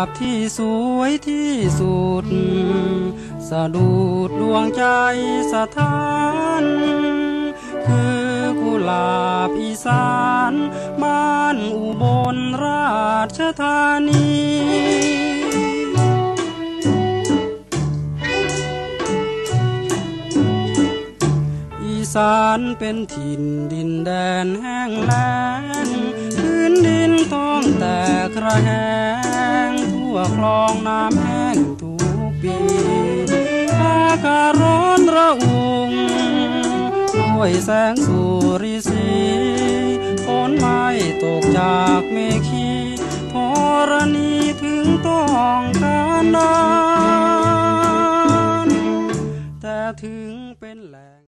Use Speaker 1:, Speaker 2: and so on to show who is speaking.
Speaker 1: บที่สวยที่สุดสะดุดดวงใจสถานคือกุหลาบอีสานบ้านอุบลราชธานีอีสานเป็นถิ่นดินแดนแห้งแล้งพื้นดินต้องแตกระแหงทั่วคลองน้ำแห้งทุกปีอากาศร้อนระอุด้วยแสงสุริสีฝนไม่ตกจากเมฆีธรณีถึงต้องการน้ำแต่ถึงเป็นแหล่ง